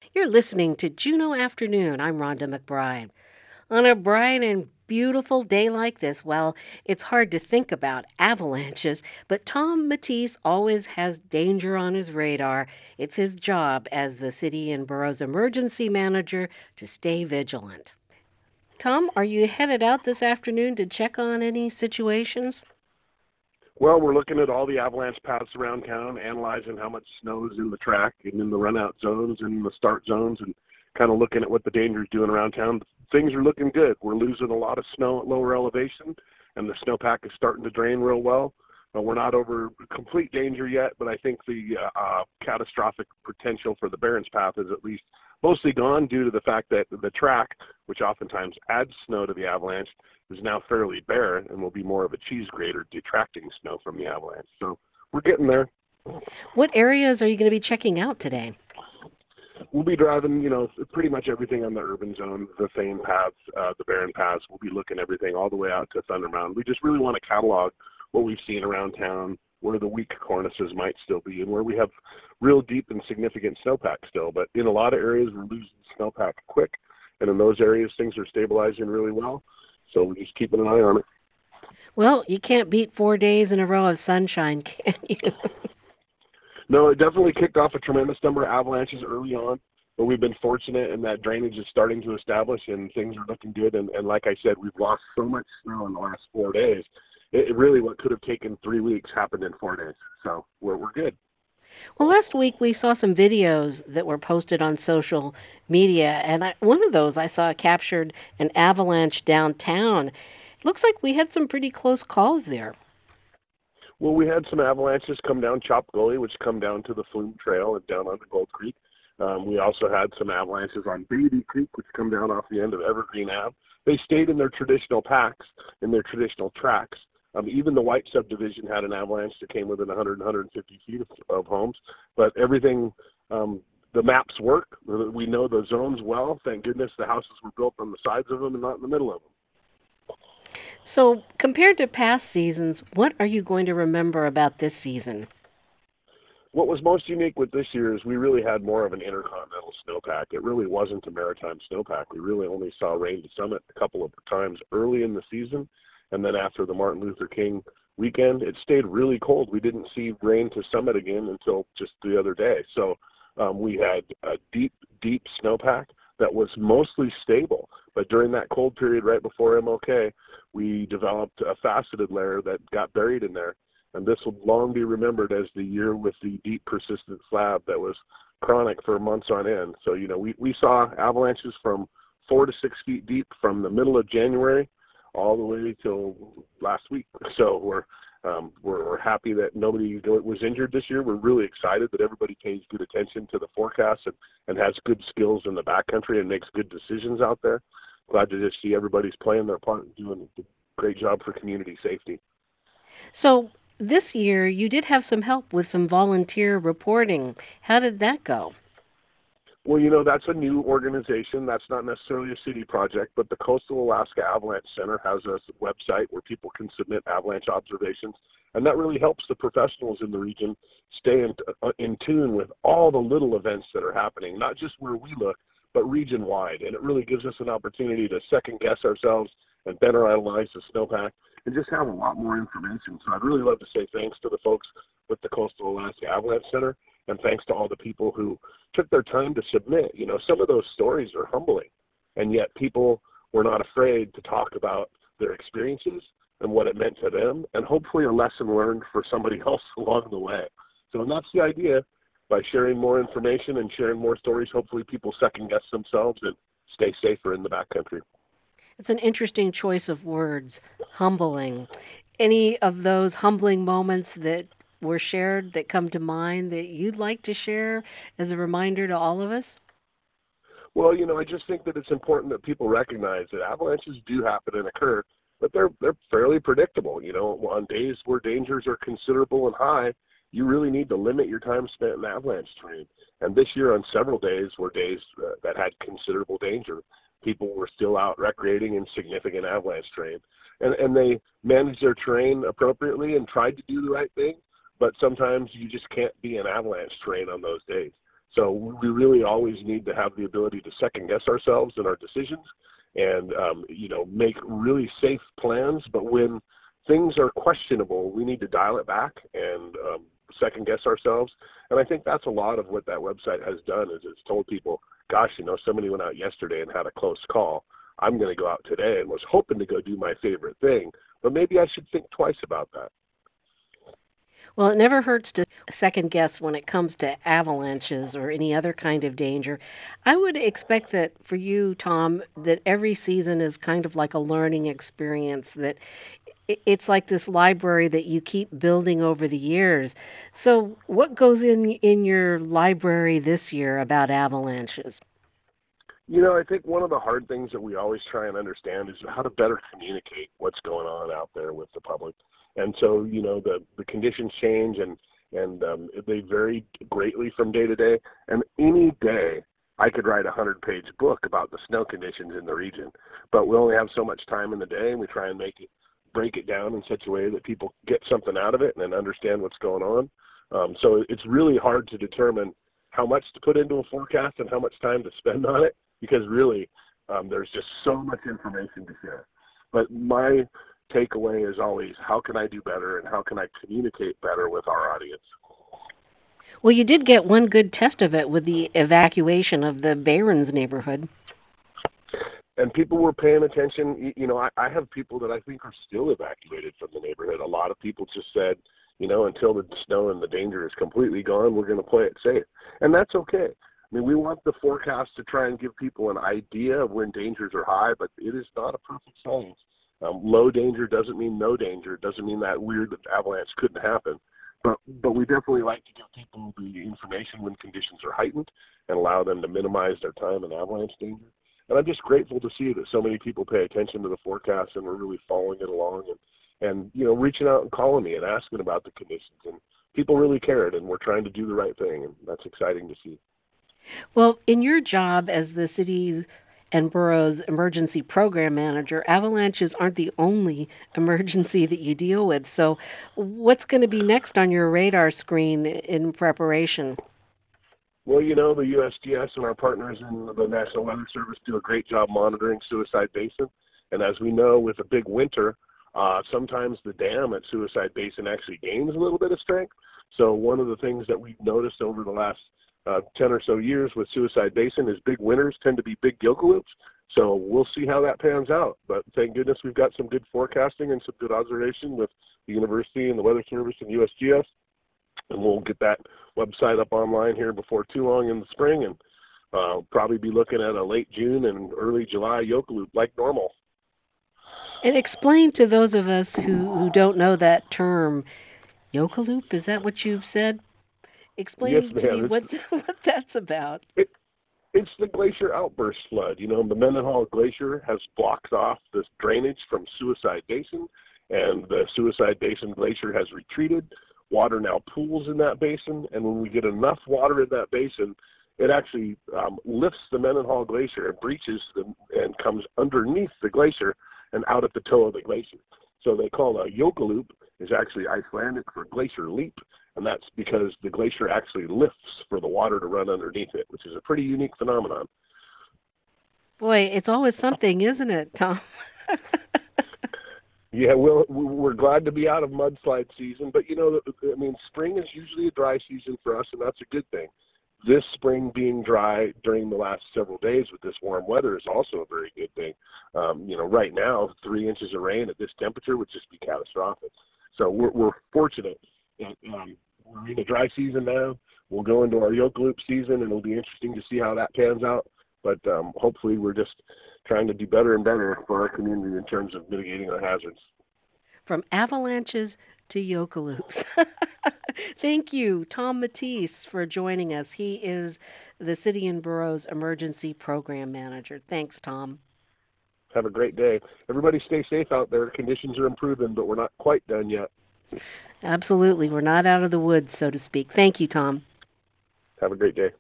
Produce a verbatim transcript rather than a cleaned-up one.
You're listening to Juneau Afternoon. I'm Rhonda McBride. On a bright and beautiful day like this, well, it's hard to think about avalanches, but Tom Matisse always has danger on his radar. It's his job as the city and borough's emergency manager to stay vigilant. Tom, are you headed out this afternoon to check on any situations? Well, we're looking at all the avalanche paths around town, analyzing how much snow is in the track and in the run-out zones and the start zones, and kind of looking at what the danger is doing around town. Things are looking good. We're losing a lot of snow at lower elevation, and the snowpack is starting to drain real well. Uh, we're not over complete danger yet, but I think the uh, uh, catastrophic potential for the Barron's Path is at least mostly gone due to the fact that the track, which oftentimes adds snow to the avalanche, is now fairly bare and will be more of a cheese grater detracting snow from the avalanche. So we're getting there. What areas are you going to be checking out today? We'll be driving, you know, pretty much everything on the urban zone, the Thane paths, uh, the Barron paths. We'll be looking everything all the way out to Thunder Mountain. We just really want to catalog what we've seen around town, where the weak cornices might still be, and where we have real deep and significant snowpack still. But in a lot of areas, we're losing snowpack quick, and in those areas, things are stabilizing really well. So we're just keeping an eye on it. Well, you can't beat four days in a row of sunshine, can you? No, it definitely kicked off a tremendous number of avalanches early on, but we've been fortunate in that drainage is starting to establish and things are looking good. And, and like I said, we've lost so much snow in the last four days. It, it really, what could have taken three weeks happened in four days. So we're, we're good. Well, last week we saw some videos that were posted on social media, and I, one of those I saw captured an avalanche downtown. Looks like we had some pretty close calls there. Well, we had some avalanches come down Chop Gully, which come down to the Flume Trail and down onto Gold Creek. Um, we also had some avalanches on Beatty Creek, which come down off the end of Evergreen Ave. They stayed in their traditional packs, in their traditional tracks. Um, even the White subdivision had an avalanche that came within one hundred, one hundred fifty feet of, of homes. But everything, um, the maps work. We know the zones well. Thank goodness the houses were built on the sides of them and not in the middle of them. So, compared to past seasons, what are you going to remember about this season? What was most unique with this year is we really had more of an intercontinental snowpack. It really wasn't a maritime snowpack. We really only saw rain to Summit a couple of times early in the season, and then after the Martin Luther King weekend, it stayed really cold. We didn't see rain to Summit again until just the other day. So um, we had a deep, deep snowpack that was mostly stable. But during that cold period right before M L K, we developed a faceted layer that got buried in there. And this will long be remembered as the year with the deep, persistent slab that was chronic for months on end. So, you know, we, we saw avalanches from four to six feet deep from the middle of January all the way till last week. So we're um, we're, we're happy that nobody was injured this year. We're really excited that everybody pays good attention to the forecast and, and has good skills in the backcountry and makes good decisions out there. Glad to just see everybody's playing their part and doing a great job for community safety. So, this year you did have some help with some volunteer reporting. How did that go? Well, you know, that's a new organization. That's not necessarily a city project, but the Coastal Alaska Avalanche Center has a website where people can submit avalanche observations, and that really helps the professionals in the region stay in, uh, in tune with all the little events that are happening, not just where we look, but region-wide. And it really gives us an opportunity to second-guess ourselves and better analyze the snowpack and just have a lot more information. So I'd really love to say thanks to the folks with the Coastal Alaska Avalanche Center, and thanks to all the people who took their time to submit. You know, some of those stories are humbling, and yet people were not afraid to talk about their experiences and what it meant to them, and hopefully a lesson learned for somebody else along the way. So and that's the idea. By sharing more information and sharing more stories, hopefully people second-guess themselves and stay safer in the backcountry. It's an interesting choice of words, humbling. Any of those humbling moments that were shared that come to mind that you'd like to share as a reminder to all of us? Well, you know, I just think that it's important that people recognize that avalanches do happen and occur, but they're they're fairly predictable. You know, on days where dangers are considerable and high, you really need to limit your time spent in avalanche terrain. And this year, on several days, were days uh, that had considerable danger. People were still out recreating in significant avalanche terrain, and and they managed their terrain appropriately and tried to do the right thing. But sometimes you just can't be in avalanche terrain on those days. So we really always need to have the ability to second guess ourselves in our decisions and, um, you know, make really safe plans. But when things are questionable, we need to dial it back and um, second guess ourselves. And I think that's a lot of what that website has done is it's told people, gosh, you know, somebody went out yesterday and had a close call. I'm going to go out today and was hoping to go do my favorite thing, but maybe I should think twice about that. Well, it never hurts to second guess when it comes to avalanches or any other kind of danger. I would expect that for you, Tom, that every season is kind of like a learning experience, that i- it's like this library that you keep building over the years. So, what goes in in your library this year about avalanches? You know, I think one of the hard things that we always try and understand is how to better communicate what's going on out there with the public. And so, you know, the, the conditions change and, and um, they vary greatly from day to day. And any day I could write a hundred-page book about the snow conditions in the region. But we only have so much time in the day, and we try and make it, break it down in such a way that people get something out of it and then understand what's going on. Um, so it's really hard to determine how much to put into a forecast and how much time to spend on it, because really um, there's just so much information to share. But my takeaway is always, how can I do better and how can I communicate better with our audience? Well, you did get one good test of it with the evacuation of the Barons neighborhood. And people were paying attention. Y- You know, I, I have people that I think are still evacuated from the neighborhood. A lot of people just said, you know, until the snow and the danger is completely gone, we're going to play it safe. And that's okay. I mean, we want the forecast to try and give people an idea of when dangers are high, but it is not a perfect science. Um, low danger doesn't mean no danger. It doesn't mean that weird avalanche couldn't happen. But but we definitely like to give people the information when conditions are heightened and allow them to minimize their time in avalanche danger. And I'm just grateful to see that so many people pay attention to the forecast and are really following it along and, and you know, reaching out and calling me and asking about the conditions. And people really cared, and we're trying to do the right thing, and that's exciting to see. Well, in your job as the city's and borough's emergency program manager, avalanches aren't the only emergency that you deal with. So, what's going to be next on your radar screen in preparation? Well, you know, the U S G S and our partners in the National Weather Service do a great job monitoring Suicide Basin. And as we know, with a big winter, uh, sometimes the dam at Suicide Basin actually gains a little bit of strength. So one of the things that we've noticed over the last uh, ten or so years with Suicide Basin is big winters tend to be big Gilgaloops. So we'll see how that pans out. But thank goodness we've got some good forecasting and some good observation with the university and the Weather Service and U S G S. And we'll get that website up online here before too long in the spring, and uh, probably be looking at a late June and early July Yokaloop like normal. And explain to those of us who, who don't know that term, Yokaloop, is that what you've said? Yes, Explain to me ma'am. what's, It's what that's about. it, it's the glacier outburst flood. You know, the Mendenhall Glacier has blocked off this drainage from Suicide Basin, and the Suicide Basin Glacier has retreated. Water now pools in that basin, and when we get enough water in that basin, it actually um, lifts the Mendenhall Glacier and breaches the, and comes underneath the glacier and out at the toe of the glacier. So they call a Yokaloop is actually Icelandic for glacier leap, and that's because the glacier actually lifts for the water to run underneath it, which is a pretty unique phenomenon. Boy, it's always something, isn't it, Tom? Yeah, well, we're glad to be out of mudslide season, but you know, I mean, spring is usually a dry season for us, and that's a good thing. This spring being dry during the last several days with this warm weather is also a very good thing. Um, you know, right now, three inches of rain at this temperature would just be catastrophic. So we're, we're fortunate. That, um, we're in a dry season now. We'll go into our Yokaloop season, and it'll be interesting to see how that pans out. But um, hopefully we're just trying to do better and better for our community in terms of mitigating our hazards. From avalanches to Yokaloops. Thank you, Tom Matisse, for joining us. He is the City and Borough's Emergency Program Manager. Thanks, Tom. Have a great day. Everybody stay safe out there. Conditions are improving, but we're not quite done yet. Absolutely. We're not out of the woods, so to speak. Thank you, Tom. Have a great day.